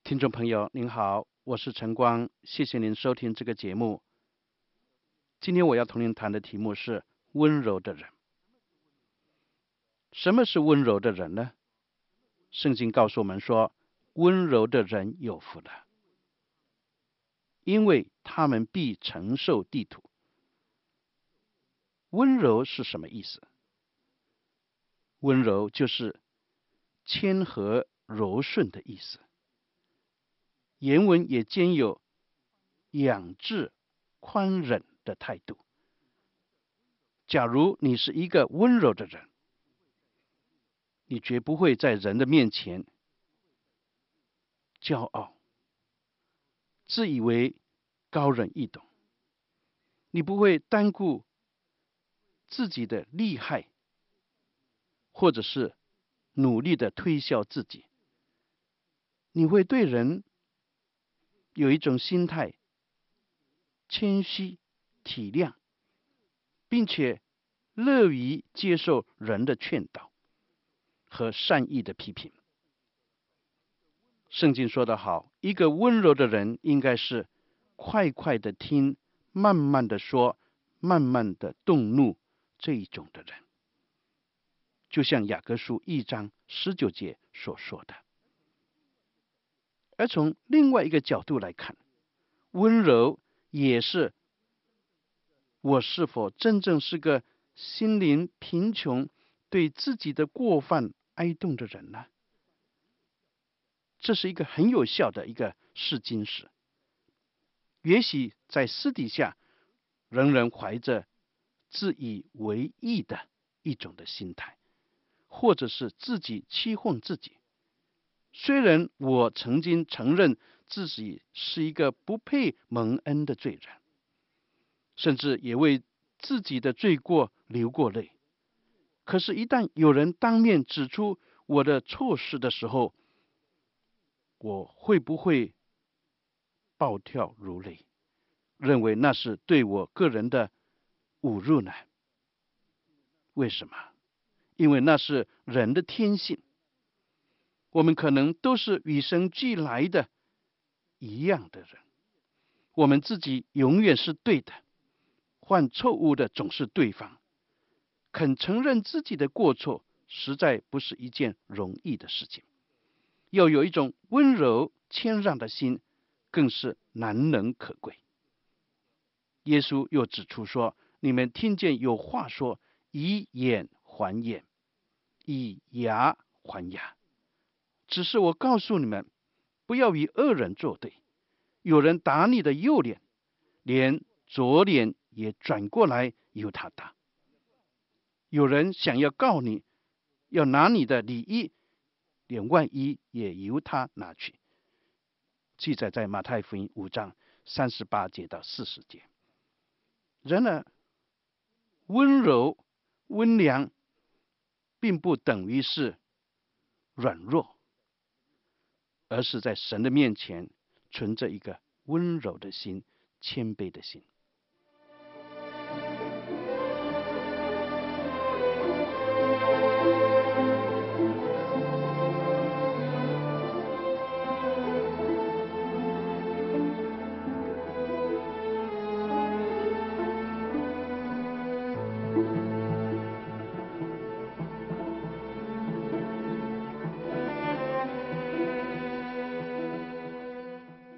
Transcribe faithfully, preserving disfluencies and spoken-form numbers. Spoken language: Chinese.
听众朋友您好，我是陈光，谢谢您收听这个节目。今天我要同您谈的题目是温柔的人。什么是温柔的人呢？圣经告诉我们说，温柔的人有福了，因为他们必承受地土。温柔是什么意思？温柔就是谦和柔顺的意思。原文也兼有养志宽忍的态度。假如你是一个温柔的人，你绝不会在人的面前骄傲，自以为高人一等。你不会单顾自己的利害，或者是努力的推销自己。你会对人有一种心态，谦虚体谅，并且乐于接受人的劝导和善意的批评。圣经说得好，一个温柔的人应该是快快的听，慢慢的说，慢慢的动怒，这一种的人。就像雅各书一章十九节所说的。而从另外一个角度来看，温柔也是我是否真正是个心灵贫穷、对自己的过犯哀痛的人呢？这是一个很有效的一个试金石。也许在私底下仍然怀着自以为意的一种的心态，或者是自己欺哄自己。虽然我曾经承认自己是一个不配蒙恩的罪人，甚至也为自己的罪过流过泪，可是一旦有人当面指出我的错事的时候，我会不会暴跳如雷，认为那是对我个人的侮辱呢？为什么？因为那是人的天性。我们可能都是与生俱来的一样的人，我们自己永远是对的，犯错误的总是对方。肯承认自己的过错，实在不是一件容易的事情。要有一种温柔谦让的心，更是难能可贵。耶稣又指出说，你们听见有话说，以眼还眼，以牙还牙。只是我告诉你们，不要与恶人作对。有人打你的右脸，连左脸也转过来由他打。有人想要告你，要拿你的里衣，连外衣也由他拿去。记载在马太福音五章三十八节到四十节。然而，温柔温良并不等于是软弱，而是在神的面前存着一个温柔的心、谦卑的心。